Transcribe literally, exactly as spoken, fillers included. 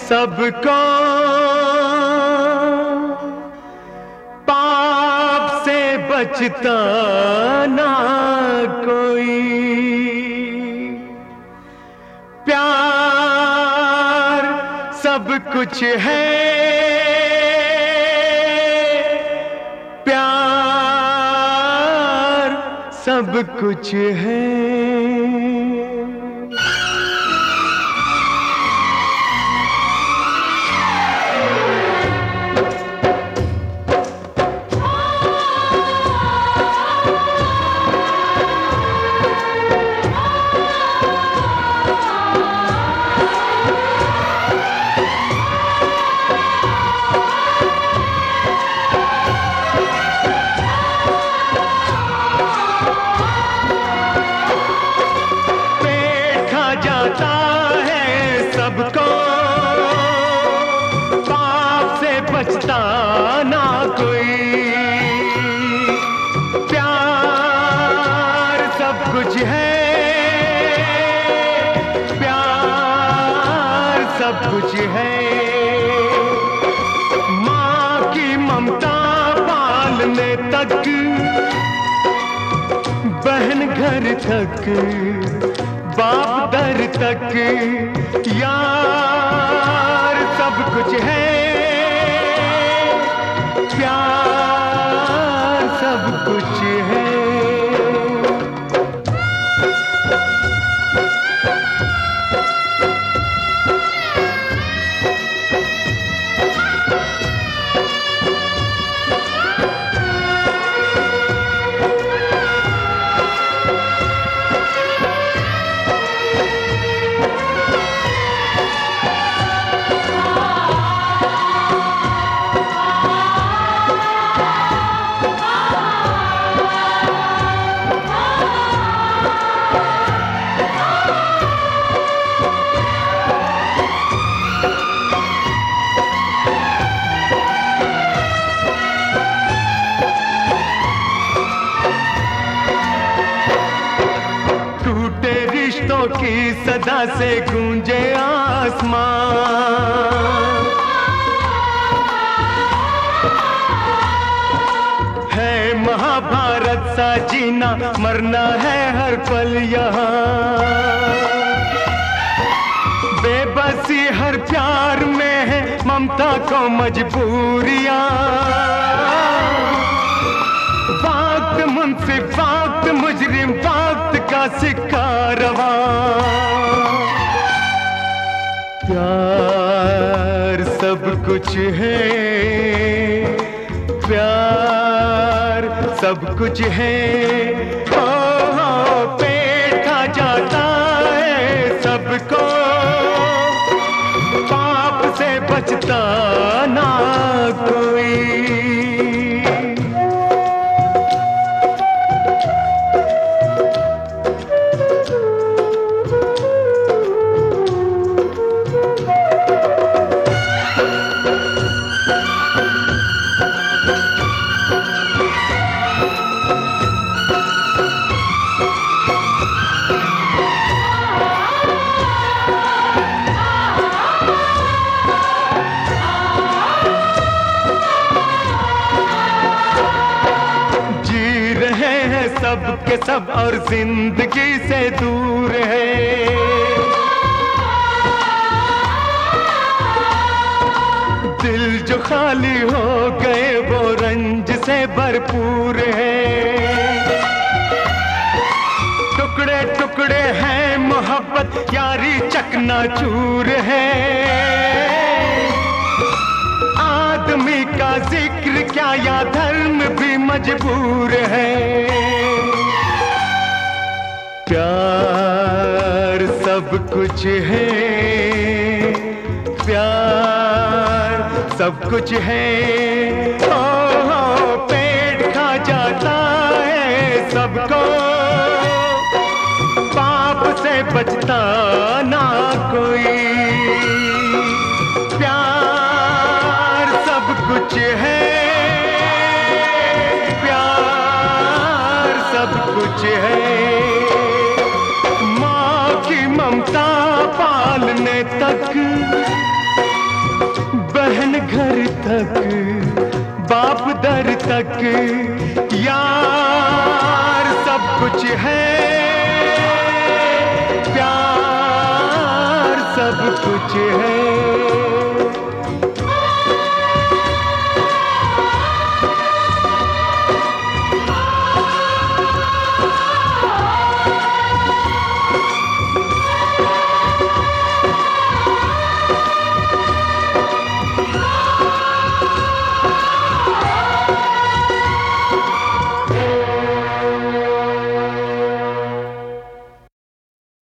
सबको पाप से बचता ना कोई। प्यार सब कुछ है, प्यार सब कुछ है। जाता है सबको, पाप से बचता ना कोई। प्यार सब कुछ है, प्यार सब कुछ है। माँ की ममता पालने तक, बहन घर तक, बाप दर तक, यार सब कुछ है, प्यार सब कुछ है। रिश्तों की सदा से गूंजे आसमान, है महाभारत सा जीना मरना है हर पल यहाँ। बेबसी हर प्यार में है, ममता को मजबूरियां। वक्त मुंसिफ वक्त मुजरिम, वक्त का सिक्का रवा। प्यार सब कुछ है, प्यार सब कुछ है। ओ, ओ पेट खा जाता है सबको, पाप से बचता ना कोई। सब के सब और जिंदगी से दूर है। दिल जो खाली हो गए वो रंज से भरपूर है। टुकड़े टुकड़े हैं मोहब्बत, यारी चकनाचूर है। आदमी का जिक्र क्या या धर्म भी मजबूर है। प्यार सब कुछ है, प्यार सब कुछ है। ओ, ओ पेट खा जाता है सबको, पाप से बचता ना कोई। प्यार सब कुछ है, प्यार सब कुछ है। ममता पालने तक, बहन घर तक, बाप दर तक, यार सब कुछ है, प्यार सब कुछ है।